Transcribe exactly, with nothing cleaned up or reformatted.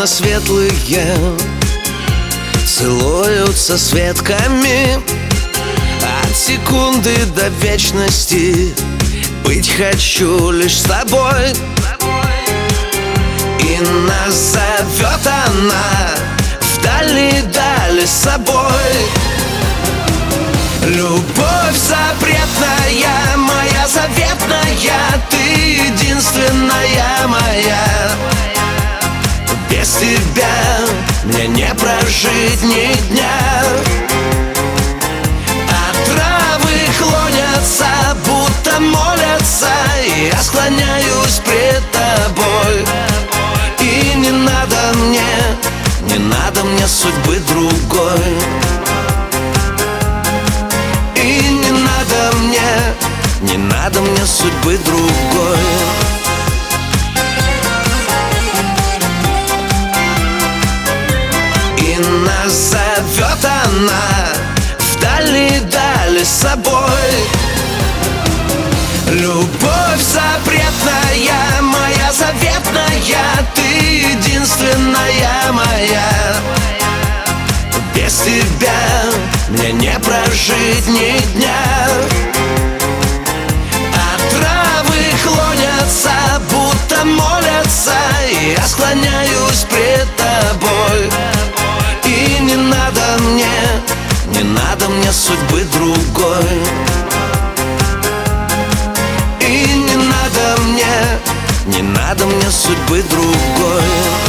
светлые целуются с ветками. От секунды до вечности быть хочу лишь с тобой. И нас зовет она в дальние дали с собой. Любовь запретная, моя заветная, ты единственная моя. Без тебя мне не прожить ни дня. А травы клонятся, будто молятся, и я склоняюсь пред тобой. И не надо мне, не надо мне судьбы другой. И не надо мне, не надо мне судьбы другой. И нас зовет она в дальние дали с собой. Любовь запретная, моя заветная, ты единственная моя. Без тебя мне не прожить ни дня. А травы клонятся, будто молятся, и я склоняюсь пред тобой. И не надо мне, не надо мне судьбы другой. И не надо мне, не надо мне судьбы другой.